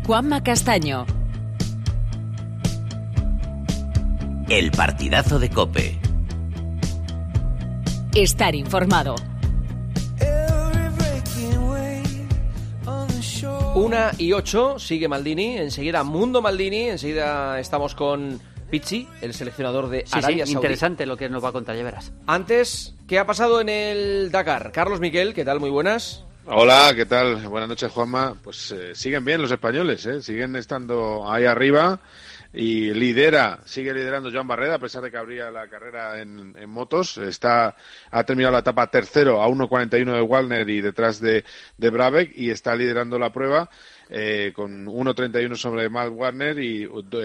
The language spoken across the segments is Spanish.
Juanma Castaño. El partidazo de COPE. Estar informado. 1:08, sigue Maldini, enseguida Mundo Maldini, enseguida estamos con Pizzi, el seleccionador de Arabia Saudí. Interesante lo que nos va a contar, ya verás. Antes, ¿qué ha pasado en el Dakar? Carlos Miquel, ¿qué tal? Muy buenas. Hola, ¿qué tal? Buenas noches, Juanma. Pues siguen bien los españoles, siguen estando ahí arriba y sigue liderando Joan Barreda, a pesar de que abría la carrera en motos. Ha terminado la etapa tercero a 1:41 de Wallner y detrás de Brabeck, y está liderando la prueba con 1:31 sobre Matt Wallner y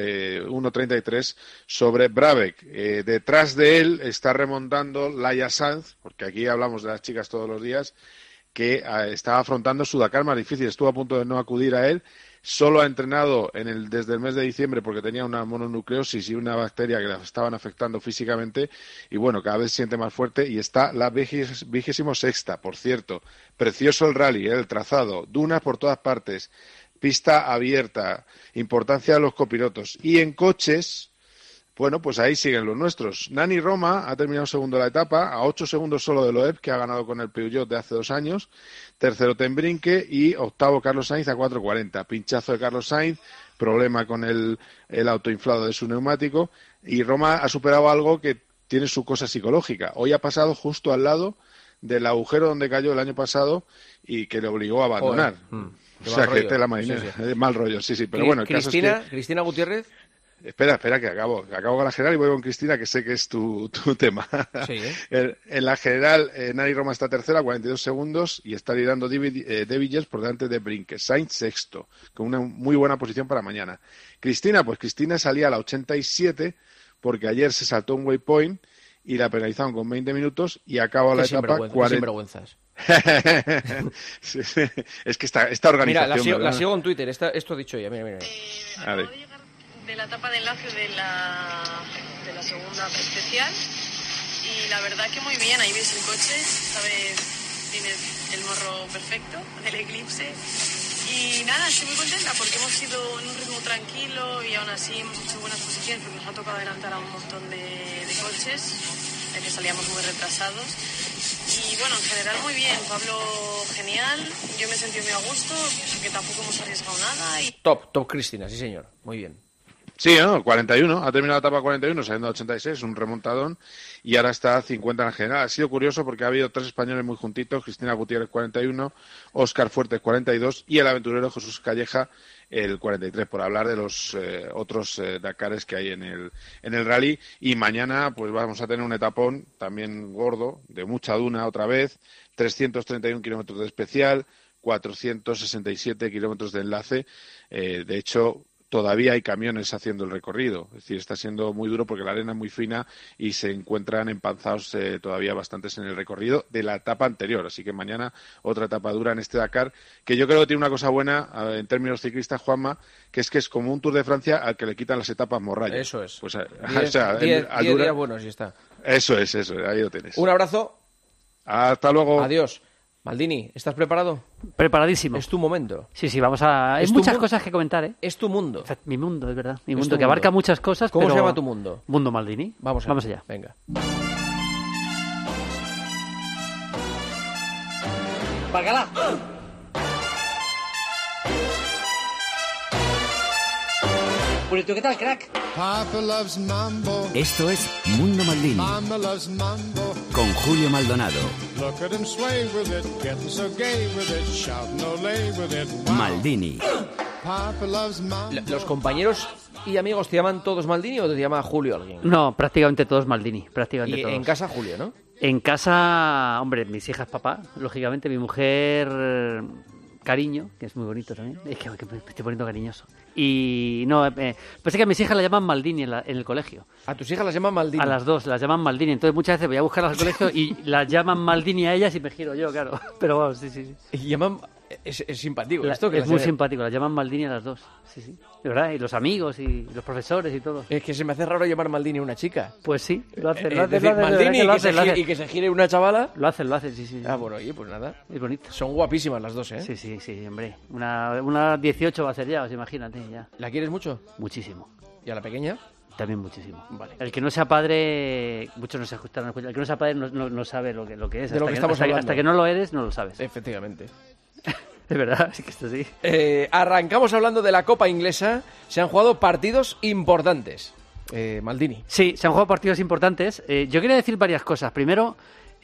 1:33 sobre Brabeck. Detrás de él está remontando Laia Sanz, porque aquí hablamos de las chicas todos los días, que está afrontando su Dakar más difícil. Estuvo a punto de no acudir a él. Solo ha entrenado desde el mes de diciembre porque tenía una mononucleosis y una bacteria que la estaban afectando físicamente, y bueno, cada vez se siente más fuerte y está la 26ª, por cierto. Precioso el rally, el trazado, dunas por todas partes, pista abierta, importancia de los copilotos. Y en coches, bueno, pues ahí siguen los nuestros. Nani Roma ha terminado segundo la etapa, a 8 segundos solo de Loeb, que ha ganado con el Peugeot de hace 2 años. Tercero Tembrinque y octavo Carlos Sainz a 4:40. Pinchazo de Carlos Sainz, problema con el autoinflado de su neumático. Y Roma ha superado algo que tiene su cosa psicológica. Hoy ha pasado justo al lado del agujero donde cayó el año pasado y que le obligó a abandonar. O sea, que tela marinera. Sí. Mal rollo, sí. Pero bueno, el caso es que... Cristina Gutiérrez. Espera, que acabo con la general y voy con Cristina, que sé que es tu tema. Sí, En la general, Nani Roma está tercera, 42 segundos, y está liderando De Villiers por delante de Brinke. Sainz sexto, con una muy buena posición para mañana. Cristina salía a la 87, porque ayer se saltó un waypoint y la penalizaron con 20 minutos y acaba la etapa 40. Sinvergüenzas. Sí. Es que esta organización... Mira, la sigo en Twitter, esto ha dicho ella, mira. A ver. De la etapa de enlace de la segunda especial, y la verdad que muy bien, ahí ves el coche, esta vez tiene el morro perfecto del Eclipse, y nada, estoy muy contenta porque hemos ido en un ritmo tranquilo y aún así hemos hecho buenas posiciones, porque nos ha tocado adelantar a un montón de coches, ya que salíamos muy retrasados. Y bueno, en general muy bien, Pablo genial, yo me he sentido muy a gusto, que tampoco hemos arriesgado nada. Top Cristina, sí señor, muy bien. Sí, 41, ha terminado la etapa 41, saliendo a 86, un remontadón, y ahora está a 50 en general. Ha sido curioso porque ha habido 3 españoles muy juntitos: Cristina Gutiérrez 41, Óscar Fuertes 42 y el aventurero Jesús Calleja el 43, por hablar de los otros Dakares que hay en el rally. Y mañana pues vamos a tener un etapón también gordo, de mucha duna otra vez, 331 kilómetros de especial, 467 kilómetros de enlace. De hecho, todavía hay camiones haciendo el recorrido. Es decir, está siendo muy duro porque la arena es muy fina y se encuentran empanzados todavía bastantes en el recorrido de la etapa anterior. Así que mañana otra etapa dura en este Dakar, que yo creo que tiene una cosa buena en términos ciclistas, Juanma, que es como un Tour de Francia al que le quitan las etapas morralla. Eso es. Pues, 10 días buenos y está. Eso es, ahí lo tienes. Un abrazo. Hasta luego. Adiós. Maldini, ¿estás preparado? Preparadísimo. Es tu momento. Sí, vamos a... Hay muchas cosas que comentar, ¿eh? Es tu mundo. Mi mundo, es verdad. Mi mundo, que abarca muchas cosas, ¿Cómo pero... se llama tu mundo? Mundo Maldini. Vamos allá. Venga. ¡Bacala! ¿Qué tal, crack? Esto es Mundo Maldini con Julio Maldonado. Maldini. ¿Los compañeros y amigos te llaman todos Maldini o te llama Julio alguien? No, prácticamente todos Maldini. Y todos. En casa Julio, ¿no? En casa, hombre, mis hijas papá, lógicamente, mi mujer... Cariño, que es muy bonito también. Es que me estoy poniendo cariñoso. Y no, pensé que a mis hijas la llaman Maldini en el colegio. ¿A tus hijas las llaman Maldini? A las dos las llaman Maldini. Entonces muchas veces voy a buscarlas al colegio y las llaman Maldini a ellas y me giro yo, claro. Pero vamos, sí. ¿Y llaman Es simpático Es muy simpático, la llaman Maldini a las dos. Sí, de verdad, y los amigos y los profesores y todo. Es que se me hace raro llamar Maldini a una chica. Pues sí, lo hacen. Maldini y que se gire una chavala. Lo hacen, sí. Ah, bueno, oye, pues nada. Es bonito. Son guapísimas las dos, ¿eh? Sí, hombre. Una 18 va a ser ya, imagínate, ya. ¿La quieres mucho? Muchísimo. ¿Y a la pequeña? También muchísimo. Vale. El que no sea padre, muchos no se ajustan. El que no sea padre no sabe lo que es. De lo que estamos hablando. Hasta que no lo eres, no lo sabes. Efectivamente. Es verdad, es que esto sí. Arrancamos hablando de la Copa Inglesa. Se han jugado partidos importantes. Maldini. Sí, se han jugado partidos importantes. Yo quería decir varias cosas. Primero,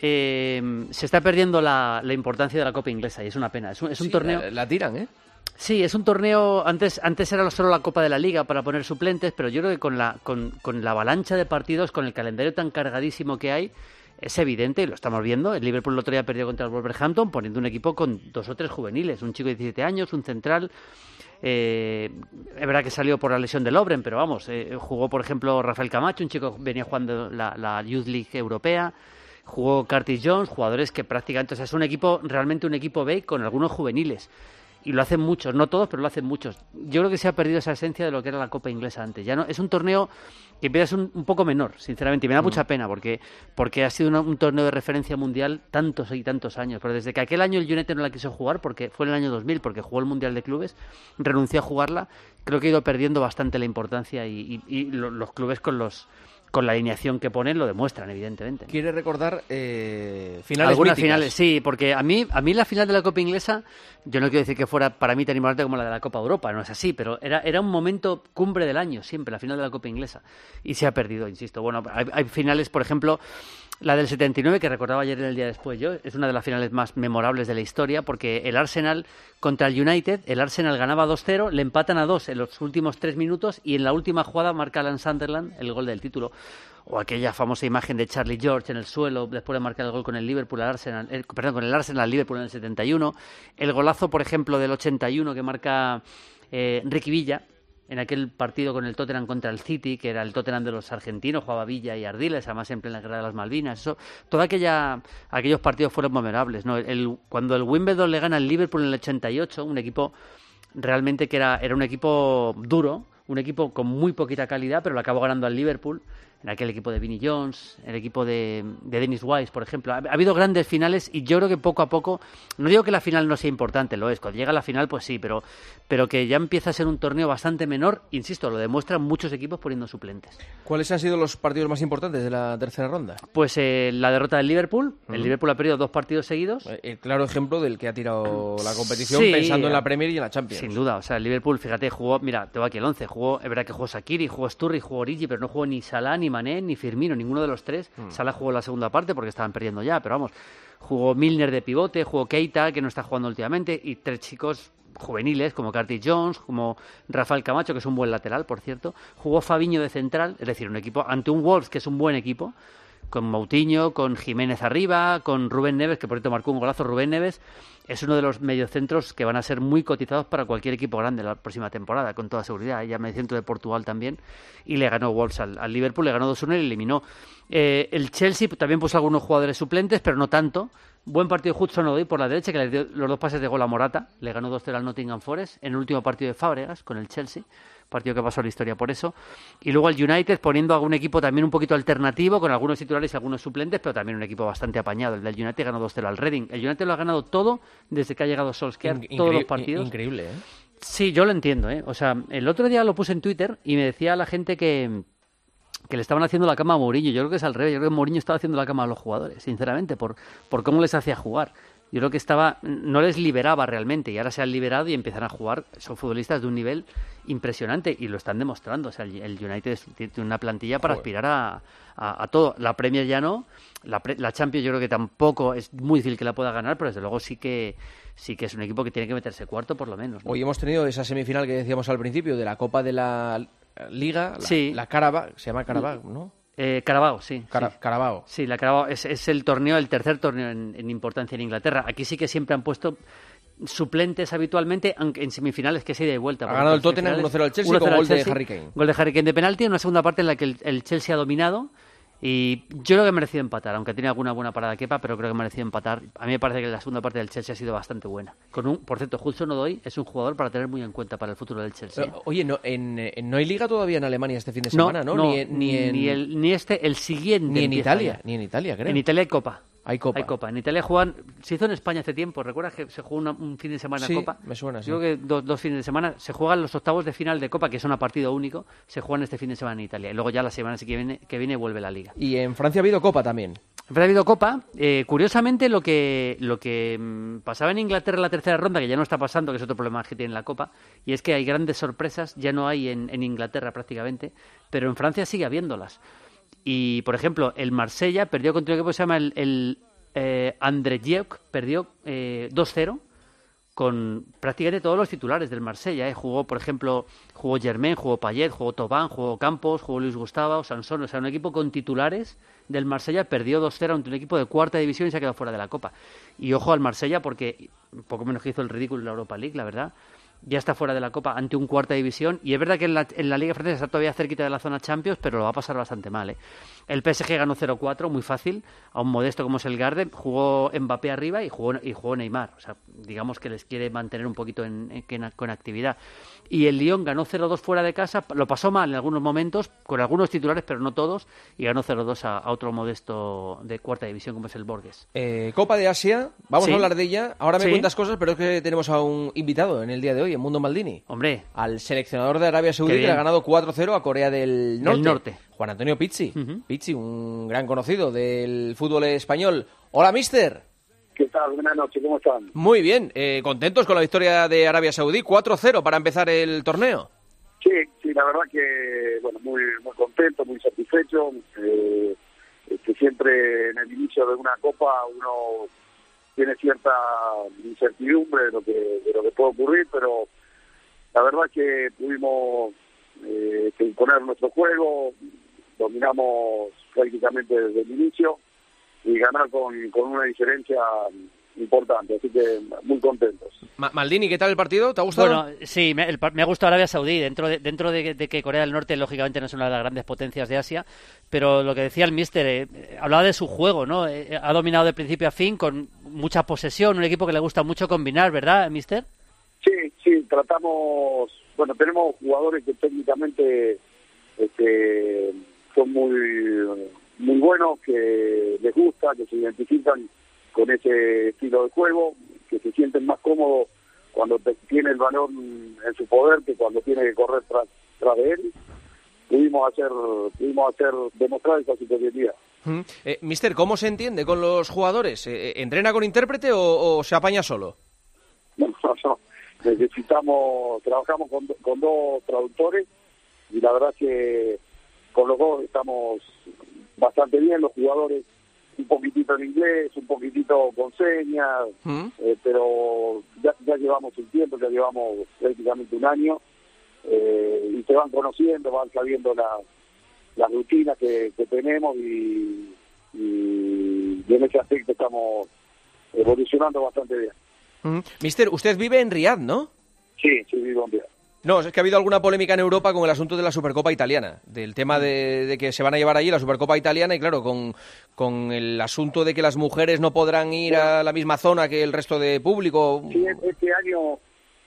se está perdiendo la importancia de la Copa Inglesa y es una pena. Es un torneo... La tiran, ¿eh? Sí, es un torneo... Antes era solo la Copa de la Liga para poner suplentes, pero yo creo que con la avalancha de partidos, con el calendario tan cargadísimo que hay, es evidente, y lo estamos viendo. El Liverpool el otro día perdió contra el Wolverhampton poniendo un equipo con 2 o 3 juveniles, un chico de 17 años, un central. Es verdad que salió por la lesión de Lovren, pero vamos, jugó por ejemplo Rafael Camacho, un chico que venía jugando la Youth League europea. Jugó Curtis Jones, jugadores que prácticamente... O sea, es realmente un equipo B con algunos juveniles. Y lo hacen muchos, no todos, pero lo hacen muchos. Yo creo que se ha perdido esa esencia de lo que era la Copa Inglesa antes. Ya no, es un torneo que empieza a ser un poco menor, sinceramente, y me da mucha pena porque ha sido un torneo de referencia mundial tantos y tantos años. Pero desde que aquel año el United no la quiso jugar, porque fue en el año 2000, porque jugó el Mundial de Clubes, renunció a jugarla, creo que ha ido perdiendo bastante la importancia y los clubes con la alineación que ponen lo demuestran, evidentemente. ¿Quiere recordar finales algunas míticas? Finales, sí, porque a mí la final de la Copa Inglesa, yo no quiero decir que fuera para mí tan importante como la de la Copa Europa, no es así, pero era un momento cumbre del año, siempre, la final de la Copa Inglesa. Y se ha perdido, insisto. Bueno, hay finales, por ejemplo, la del 79, que recordaba ayer en el día después yo, es una de las finales más memorables de la historia, porque el Arsenal contra el United, el Arsenal ganaba 2-0, le empatan a 2 en los últimos 3 minutos y en la última jugada marca Alan Sunderland el gol del título. O aquella famosa imagen de Charlie George en el suelo después de marcar el gol con el Liverpool con el Arsenal Liverpool en el 71. El golazo, por ejemplo, del 81 que marca Ricky Villa en aquel partido con el Tottenham contra el City, que era el Tottenham de los argentinos, jugaba Villa y Ardiles, además en plena guerra de las Malvinas. Todos aquellos partidos fueron memorables, ¿no? Cuando el Wimbledon le gana al Liverpool en el 88, un equipo realmente que era un equipo duro, un equipo con muy poquita calidad, pero lo acabó ganando al Liverpool, en aquel equipo de Vinnie Jones, el equipo de Dennis Wise, por ejemplo. Ha habido grandes finales y yo creo que poco a poco, no digo que la final no sea importante, lo es, cuando llega la final pues sí, pero que ya empieza a ser un torneo bastante menor, insisto, lo demuestran muchos equipos poniendo suplentes. ¿Cuáles han sido los partidos más importantes de la tercera ronda? Pues la derrota del Liverpool, el Liverpool ha perdido 2 partidos seguidos. El claro ejemplo del que ha tirado la competición, sí, pensando en la Premier y en la Champions. Sin duda, o sea, el Liverpool, fíjate, jugó, mira, te va aquí el 11, es verdad que jugó Shaqiri, jugó Sturridge, jugó Origi, pero no jugó ni Salah, ni Mané, ni Firmino, ninguno de los 3. Salah jugó la segunda parte porque estaban perdiendo ya, pero vamos, jugó Milner de pivote, jugó Keita, que no está jugando últimamente, y 3 chicos juveniles como Curtis Jones, como Rafael Camacho, que es un buen lateral, por cierto. Jugó Fabinho de central, es decir, un equipo ante un Wolves que es un buen equipo, con Moutinho, con Jiménez arriba, con Rubén Neves, que por cierto marcó un golazo. Rubén Neves es uno de los mediocentros que van a ser muy cotizados para cualquier equipo grande la próxima temporada, con toda seguridad. Ya mediocentro de Portugal también, y le ganó Wolves al Liverpool, le ganó 2-1 y le eliminó. El Chelsea también puso algunos jugadores suplentes, pero no tanto. Buen partido de Hudson-Odoi por la derecha, que le dio los 2 pases de gol a Morata, le ganó 2-0 al Nottingham Forest en el último partido de Fábregas con el Chelsea, partido que pasó a la historia por eso. Y luego el United poniendo algún equipo también un poquito alternativo, con algunos titulares y algunos suplentes, pero también un equipo bastante apañado. El del United ganó 2-0 al Reading. El United lo ha ganado todo desde que ha llegado Solskjaer, todos los partidos. Increíble, ¿eh? Sí, yo lo entiendo, ¿eh? O sea, el otro día lo puse en Twitter y me decía la gente que le estaban haciendo la cama a Mourinho. Yo creo que es al revés. Yo creo que Mourinho estaba haciendo la cama a los jugadores, sinceramente, por cómo les hacía jugar. Yo creo que no les liberaba realmente, y ahora se han liberado y empiezan a jugar. Son futbolistas de un nivel impresionante y lo están demostrando. O sea, el United tiene una plantilla para aspirar a todo. La Premier ya no, la Champions yo creo que tampoco es muy difícil que la pueda ganar, pero desde luego sí que es un equipo que tiene que meterse cuarto por lo menos, ¿no? Hoy hemos tenido esa semifinal que decíamos al principio de la Copa de la Liga, sí. la Carabao, se llama Carabao, ¿no? Carabao, sí. Carabao. Sí, la Carabao es el tercer torneo en importancia en Inglaterra. Aquí sí que siempre han puesto suplentes habitualmente, aunque en semifinales que se ida y vuelta. Ha ganado el Tottenham 1-0 al Chelsea con gol de Harry Kane. Gol de Harry Kane de penalti en una segunda parte en la que el Chelsea ha dominado Y yo creo que ha merecido empatar, aunque tiene alguna buena parada Kepa, pero creo que ha merecido empatar. A mí me parece que la segunda parte del Chelsea ha sido bastante buena. Por cierto, Hudson-Odoi es un jugador para tener muy en cuenta para el futuro del Chelsea. Oye, no hay liga todavía en Alemania este fin de semana, ¿no? Ni el siguiente. Ni en Italia, creo. En Italia hay Copa. Hay Copa. En Italia se hizo en España hace tiempo. ¿Recuerdas que se jugó un fin de semana Copa? Me suena, sí. Yo creo que dos fines de semana se juegan los octavos de final de Copa, que son a partido único, se juegan este fin de semana en Italia. Y luego ya la semana que viene vuelve la Liga. Y en Francia ha habido Copa también. En Francia ha habido Copa. Curiosamente, lo que pasaba en Inglaterra en la tercera ronda, que ya no está pasando, que es otro problema que tiene la Copa, y es que hay grandes sorpresas, ya no hay en Inglaterra prácticamente, pero en Francia sigue habiéndolas. Y, por ejemplo, el Marsella perdió contra un equipo que se llama el Andrejevsk, perdió 2-0 con prácticamente todos los titulares del Marsella. Jugó Germain, jugó Payet, jugó Thauvin, jugó Campos, jugó Luis Gustavo, Sansón. O sea, un equipo con titulares del Marsella perdió 2-0 ante un equipo de cuarta división y se ha quedado fuera de la Copa. Y ojo al Marsella, porque un poco menos que hizo el ridículo en la Europa League, la verdad. Ya está fuera de la Copa ante un cuarta división, y es verdad que en la Liga Francesa está todavía cerquita de la zona Champions, pero lo va a pasar bastante mal. El PSG ganó 0-4, muy fácil, a un modesto como es el Garden. Jugó Mbappé arriba y jugó Neymar. O sea, digamos que les quiere mantener un poquito con actividad. Y el Lyon ganó 0-2 fuera de casa, lo pasó mal en algunos momentos, con algunos titulares, pero no todos, y ganó 0-2 a otro modesto de cuarta división como es el Borges. Copa de Asia, vamos a hablar de ella. Ahora me Sí. cuentas cosas, pero es que tenemos a un invitado en el día de hoy, en Mundo Maldini. Hombre, Al seleccionador de Arabia Saudí, que le ha ganado 4-0 a Corea del Norte. Juan Antonio Pizzi. Pizzi, un gran conocido del fútbol español. Hola, mister. ¿Qué tal? Buenas noches, ¿cómo están? Muy bien, contentos con la victoria de Arabia Saudí, 4-0 para empezar el torneo. Sí, la verdad que, bueno, muy contento, muy satisfecho. Que siempre en el inicio de una copa uno tiene cierta incertidumbre de lo que puede ocurrir, pero la verdad que pudimos imponer nuestro juego, dominamos prácticamente desde el inicio y ganar con una diferencia importante, así que muy contentos. Maldini, ¿qué tal el partido? ¿Te ha gustado? Bueno, sí, me ha gustado Arabia Saudí, dentro de que Corea del Norte lógicamente no es una de las grandes potencias de Asia, pero lo que decía el míster, hablaba de su juego, ¿no? Ha dominado de principio a fin con mucha posesión, un equipo que le gusta mucho combinar, ¿verdad, míster? Sí, tratamos, bueno, tenemos jugadores que técnicamente son muy buenos, que les gusta, que se identifican con ese estilo de juego, que se sienten más cómodos cuando tiene el balón en su poder que cuando tiene que correr tras de él. Pudimos demostrar esa superioridad. Mister, ¿cómo se entiende con los jugadores? ¿Entrena con intérprete o se apaña solo? No. Trabajamos con dos traductores y la verdad que con los dos estamos bastante bien. Los jugadores un poquitito en inglés, un poquitito con señas, pero ya llevamos un tiempo, ya llevamos prácticamente un año, y se van conociendo, van sabiendo las rutinas que tenemos y en ese aspecto estamos evolucionando bastante bien. Mister, usted vive en Riad, ¿no? Sí, vivo en Riad. No, es que ha habido alguna polémica en Europa con el asunto de la Supercopa Italiana, del tema de que se van a llevar allí la Supercopa Italiana y claro, con el asunto de que las mujeres no podrán ir a la misma zona que el resto de público. Sí, este año,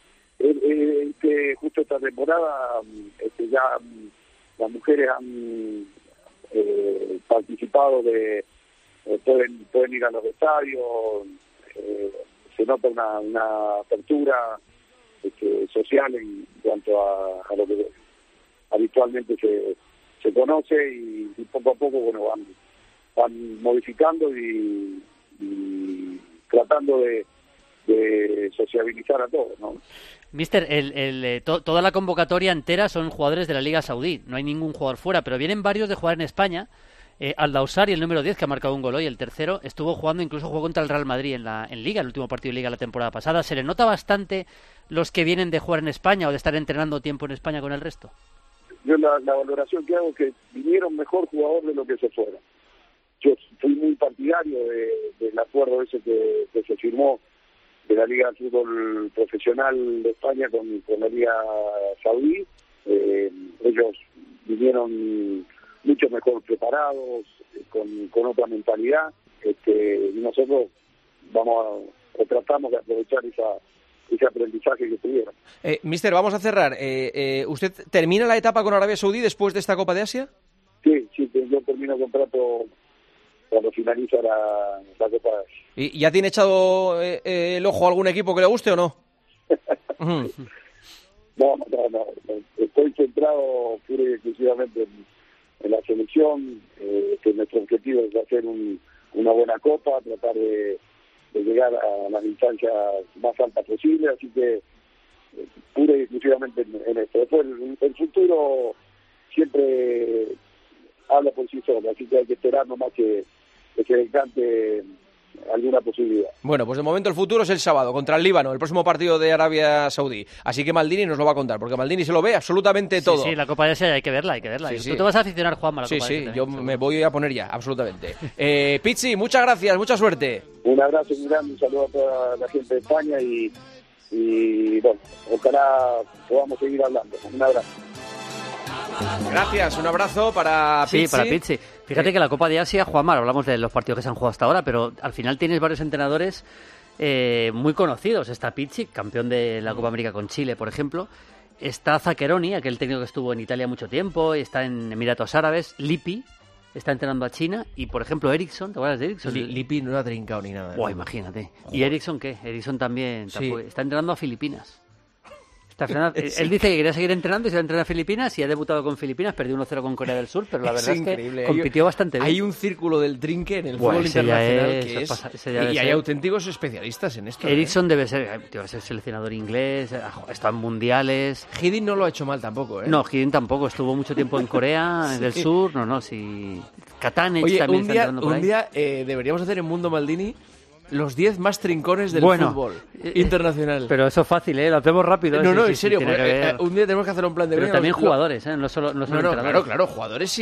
justo esta temporada, ya las mujeres han participado pueden ir a los estadios, se nota una apertura social en cuanto a lo que habitualmente se conoce y poco a poco van modificando y tratando de sociabilizar a todos, ¿no? Mister, toda la convocatoria entera son jugadores de la Liga Saudí, no hay ningún jugador fuera, pero vienen varios de jugar en España. Al-Dawsari, el número 10, que ha marcado un gol hoy, el tercero, jugó contra el Real Madrid en Liga, el último partido de Liga la temporada pasada. ¿Se le nota bastante los que vienen de jugar en España o de estar entrenando tiempo en España con el resto? Yo la valoración que hago es que vinieron mejor jugador de lo que se fueron. Yo fui muy partidario del acuerdo ese que se firmó de la Liga de Fútbol Profesional de España con la Liga Saudí. Ellos vinieron mucho mejor preparados, con otra mentalidad, y nosotros tratamos de aprovechar ese aprendizaje que tuvieron. Mister, vamos a cerrar. ¿Usted termina la etapa con Arabia Saudí después de esta Copa de Asia? Sí, yo termino el contrato cuando finaliza la Copa de Asia. ¿Y ya tiene echado el ojo a algún equipo que le guste o no? No. Estoy centrado pura y exclusivamente en la selección, que nuestro objetivo es hacer una buena copa, tratar de llegar a las instancias más altas posibles, así que pura y exclusivamente en esto. Después el futuro siempre habla por sí solo, así que hay que esperar nomás que se decante alguna posibilidad. Bueno, pues de momento el futuro es el sábado contra el Líbano, el próximo partido de Arabia Saudí. Así que Maldini nos lo va a contar, porque Maldini se lo ve absolutamente todo. Sí, la Copa de Asia hay que verla. Sí. Tú te vas a aficionar, Juanma, a la Copa de Asia. Sí, yo me voy a poner ya, absolutamente. Pizzi, muchas gracias, mucha suerte. Un abrazo muy grande, un saludo a toda la gente de España y bueno, ojalá podamos seguir hablando. Un abrazo. Gracias, un abrazo para Pizzi. Sí, para Pizzi. Fíjate que la Copa de Asia, Juanma, hablamos de los partidos que se han jugado hasta ahora, pero al final tienes varios entrenadores muy conocidos. Está Pizzi, campeón de la Copa América con Chile, por ejemplo. Está Zaccheroni, aquel técnico que estuvo en Italia mucho tiempo, está en Emiratos Árabes. Lippi está entrenando a China. Y, por ejemplo, Eriksson, ¿te acuerdas de Eriksson? Lippi no ha trincado ni nada. Imagínate. Joder. ¿Y Eriksson qué? Eriksson también sí. Está entrenando a Filipinas. Él dice que quería seguir entrenando y se va a entrenar a Filipinas y ha debutado con Filipinas, perdió 1-0 con Corea del Sur, pero la verdad es que compitió bastante bien. Hay un círculo del trinque en el fútbol internacional y hay auténticos especialistas en esto. Eriksson debe ser seleccionador inglés, está en mundiales. Hiddink no lo ha hecho mal tampoco, ¿eh? No, Hiddink tampoco, estuvo mucho tiempo en Corea del Sur, sí. Katanec también está entrenando por ahí. Un día deberíamos hacer en Mundo Maldini los 10 más trincones del fútbol internacional. Pero eso es fácil, lo hacemos rápido. No, en serio, un día tenemos que hacer un plan de pero también jugadores, no solo entrenadores. Claro, jugadores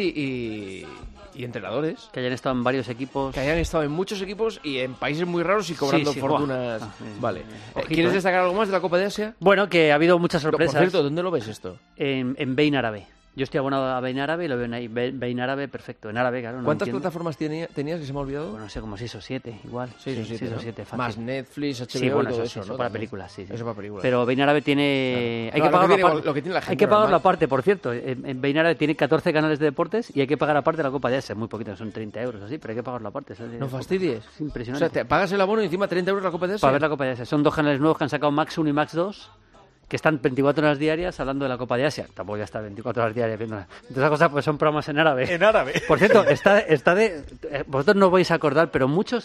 y entrenadores. Que hayan estado en varios equipos. Que hayan estado en muchos equipos y en países muy raros y cobrando fortunas. Vale. ¿Quieres destacar algo más de la Copa de Asia? Bueno, que ha habido muchas sorpresas. Por cierto, ¿dónde lo ves esto? En Bein Árabe. Yo estoy abonado a Bein Árabe y lo veo ahí. Bein Árabe, perfecto. En árabe, claro. ¿Cuántas plataformas tenías que se me ha olvidado? Bueno, no sé, como 6 o 7, igual. 6 o 7, fácil. Más Netflix, HBO sí, bueno, y todo eso, ¿no? para películas, sí. Eso para películas. Pero Bein Árabe tiene... Claro. Hay que pagar lo que tiene la gente. Hay que pagar la parte, por cierto. En Bein Árabe tiene 14 canales de deportes y hay que pagar aparte la Copa de Asia. Muy poquito, son 30 euros así, pero hay que pagar la parte. No fastidies. Es impresionante. O sea, te pagas el abono y encima 30 euros la Copa de Asia. Para ver la Copa de Asia. Son 2 canales nuevos que han sacado Max 1 y Max 2. Que están 24 horas diarias hablando de la Copa de Asia. Tampoco ya está 24 horas diarias viendo. Entonces, esas cosas pues son programas en árabe. En árabe. Por cierto, está de... Vosotros no os vais a acordar, pero muchos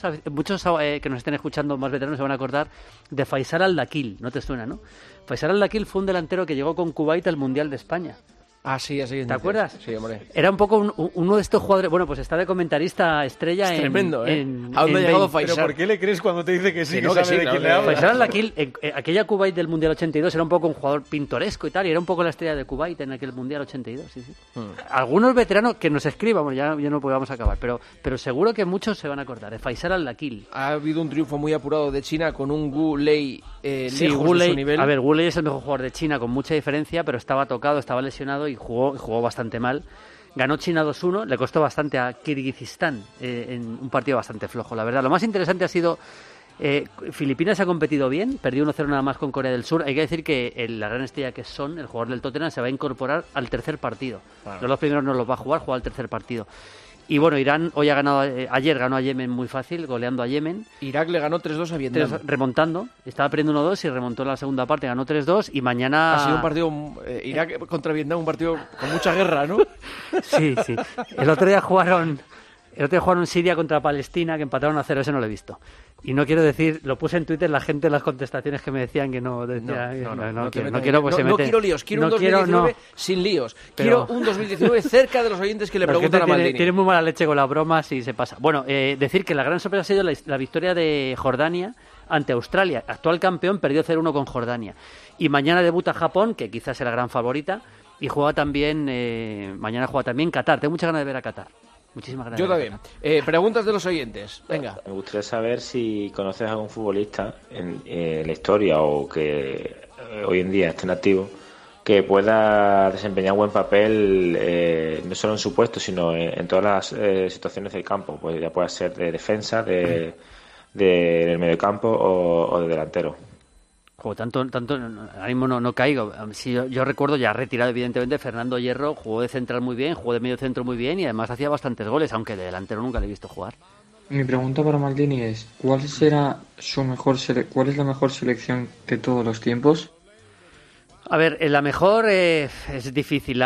que nos estén escuchando más veteranos se van a acordar de Faisal Al-Dakil. ¿No te suena, no? Faisal Al-Dakil fue un delantero que llegó con Kuwait al Mundial de España. Ah, sí, así. ¿Te acuerdas? Sí, hombre. Era un poco uno de estos jugadores... Bueno, pues está de comentarista estrella es tremendo, ¿eh? ¿A dónde ha llegado Faisal? ¿Pero por qué le crees cuando te dice que sí, que sabe de quién le habla? Faisal Al-Dakil, aquella Kuwait del Mundial 82, era un poco un jugador pintoresco y tal, y era un poco la estrella de Kuwait en aquel Mundial 82, sí. Algunos veteranos que nos escriban, ya no podemos acabar, pero seguro que muchos se van a acordar, de Faisal Al-Dakil. Ha habido un triunfo muy apurado de China con un Gu Lei lejos de su nivel. A ver, Gu Lei es el mejor jugador de China con mucha diferencia, pero estaba tocado, estaba lesionado y jugó bastante mal. Ganó China 2-1, le costó bastante a Kirguistán en un partido bastante flojo, la verdad. Lo más interesante ha sido Filipinas ha competido bien, perdió 1-0 nada más con Corea del Sur. Hay que decir que la gran estrella que es Son, el jugador del Tottenham, se va a incorporar al tercer partido. Claro. No los primeros no los va a jugar al tercer partido. Y bueno, Irán hoy ha ganado, ayer ganó a Yemen muy fácil, goleando a Yemen. Irak le ganó 3-2 a Vietnam. Remontando, estaba perdiendo 1-2 y remontó en la segunda parte, ganó 3-2 y mañana... Ha sido un partido, Irak contra Vietnam, un partido con mucha guerra, ¿no? Sí. El otro día jugaron Siria contra Palestina, que empataron a 0, ese no lo he visto. Y no quiero decir, lo puse en Twitter, la gente, las contestaciones que me decían que no decía, no quiero, pues no quiero líos, quiero un 2019 sin líos. Quiero un 2019 cerca de los oyentes que le preguntan a Maldini. Tiene muy mala leche con las bromas y se pasa. Bueno, decir que la gran sorpresa ha sido la victoria de Jordania ante Australia. Actual campeón, perdió 0-1 con Jordania. Y mañana debuta Japón, que quizás es la gran favorita, y mañana juega también Qatar. Tengo muchas ganas de ver a Qatar. Muchísimas gracias. Yo también. Preguntas de los oyentes. Venga. Me gustaría saber si conoces a algún futbolista en la historia o que hoy en día esté en activo que pueda desempeñar buen papel no solo en su puesto, sino en todas las situaciones del campo. Pues ya pueda ser de defensa, del mediocampo o de delantero. Tanto ahora mismo no caigo. Si yo recuerdo, ya retirado evidentemente, Fernando Hierro jugó de central muy bien, jugó de medio centro muy bien y además hacía bastantes goles, aunque de delantero nunca le he visto jugar. Mi pregunta para Maldini es, ¿cuál es la mejor selección de todos los tiempos? A ver, la mejor es difícil.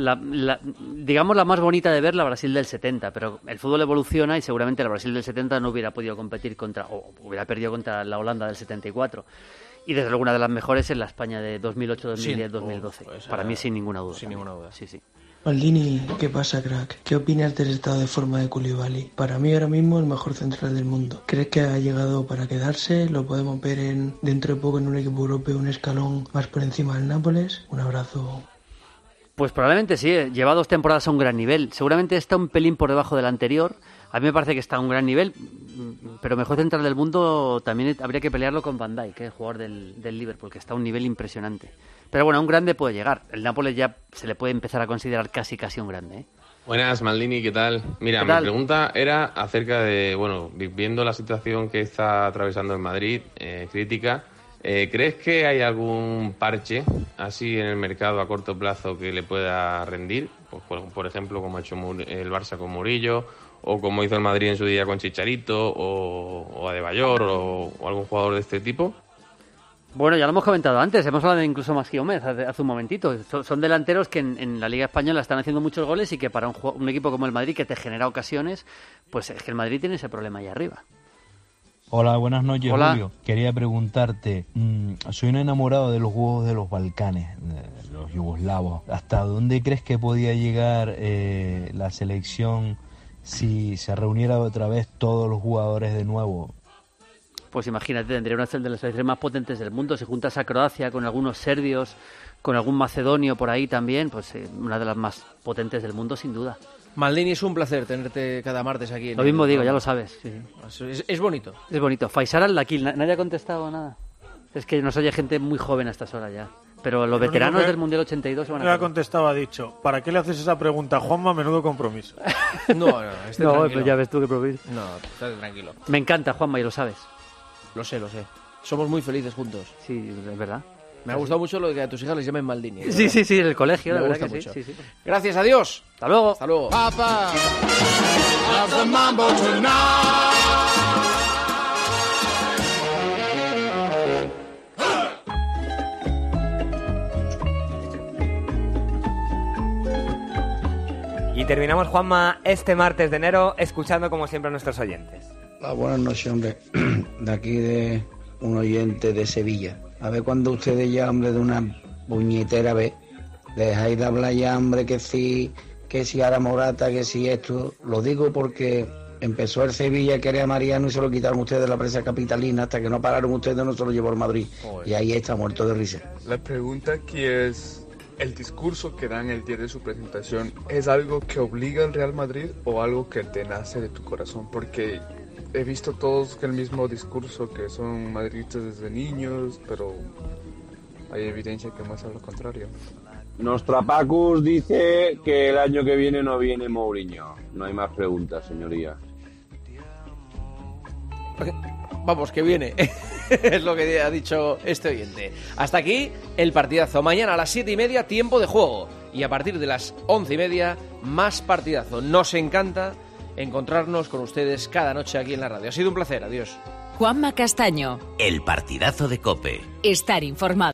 Digamos la más bonita de ver, la Brasil del 70, pero el fútbol evoluciona y seguramente la Brasil del 70 no hubiera podido competir o hubiera perdido contra la Holanda del 74. Y desde luego una de las mejores es la España de 2008, 2010, 2012. Para mí sin ninguna duda. Sin ninguna duda. Sí. Maldini, ¿qué pasa, crack? ¿Qué opinas del estado de forma de Koulibaly? Para mí ahora mismo el mejor central del mundo. ¿Crees que ha llegado para quedarse? ¿Lo podemos ver dentro de poco en un equipo europeo un escalón más por encima del Nápoles? Un abrazo. Pues probablemente sí, lleva 2 temporadas a un gran nivel. Seguramente está un pelín por debajo del anterior. A mí me parece que está a un gran nivel, pero mejor central del mundo también habría que pelearlo con Van Dijk, el jugador del Liverpool, que está a un nivel impresionante. Pero bueno, a un grande puede llegar. El Nápoles ya se le puede empezar a considerar casi un grande, ¿eh? Buenas, Maldini, ¿qué tal? Mira, ¿Qué tal? Mi pregunta era acerca de, viendo la situación que está atravesando el Madrid, crítica, ¿crees que hay algún parche así en el mercado a corto plazo que le pueda rendir? Pues, por ejemplo, como ha hecho el Barça con Murillo, o como hizo el Madrid en su día con Chicharito, o Adebayor, o algún jugador de este tipo. Bueno, ya lo hemos comentado antes, hemos hablado de incluso Maschi Gómez hace un momentito. Son delanteros que en la Liga Española están haciendo muchos goles y que para un equipo como el Madrid, que te genera ocasiones, pues es que el Madrid tiene ese problema ahí arriba. Hola, buenas noches, Hola. Julio. Quería preguntarte, soy un enamorado de los juegos de los Balcanes, de los yugoslavos. ¿Hasta dónde crees que podía llegar la selección si se reuniera otra vez todos los jugadores de nuevo? Pues imagínate, tendría una de las selecciones más potentes del mundo. Si juntas a Croacia con algunos serbios, con algún macedonio por ahí también, pues una de las más potentes del mundo, sin duda. Maldini, es un placer tenerte cada martes aquí. Lo mismo digo, ya lo sabes. Sí. Es bonito. Es bonito. Faisal al-Dakil, nadie ha contestado nada. Es que nos oye gente muy joven a estas horas ya. Pero los veteranos del Mundial 82 se van a... No ha contestado, ha dicho, ¿para qué le haces esa pregunta a Juanma? Menudo compromiso. No, tranquilo. Pues ya ves tú qué compromiso. No, estate tranquilo. Me encanta, Juanma, y lo sabes. Lo sé. Somos muy felices juntos. Sí, es verdad. Me ha gustado mucho lo de que a tus hijas les llamen Maldini. Sí, en el colegio, me la gusta verdad que mucho. sí. Gracias, adiós. Hasta luego. Hasta luego. Papa loves the mambo tonight. Y terminamos, Juanma, este martes de enero escuchando como siempre a nuestros oyentes. Buenas noches, hombre. De aquí de un oyente de Sevilla. A ver cuando ustedes ya, hombre, de una puñetera vez, dejáis de hablar ya, hombre, que si ahora Morata, que si esto. Lo digo porque empezó el Sevilla a querer a Mariano y se lo quitaron ustedes de la prensa capitalina, hasta que no pararon ustedes, no se lo llevó el Madrid. Y ahí está, muerto de risa. La pregunta aquí es, ¿el discurso que dan el día de su presentación es algo que obliga al Real Madrid o algo que te nace de tu corazón? Porque he visto todos el mismo discurso, que son madridistas desde niños, pero hay evidencia que muestra lo contrario. Nostrapacus dice que el año que viene no viene Mourinho. No hay más preguntas, señoría. Vamos, que viene. Es lo que ha dicho este oyente. Hasta aquí el partidazo. Mañana a las 7:30, tiempo de juego. Y a partir de las 11:30, más partidazo. Nos encanta encontrarnos con ustedes cada noche aquí en la radio. Ha sido un placer. Adiós. Juanma Castaño. El partidazo de COPE. Estar informado.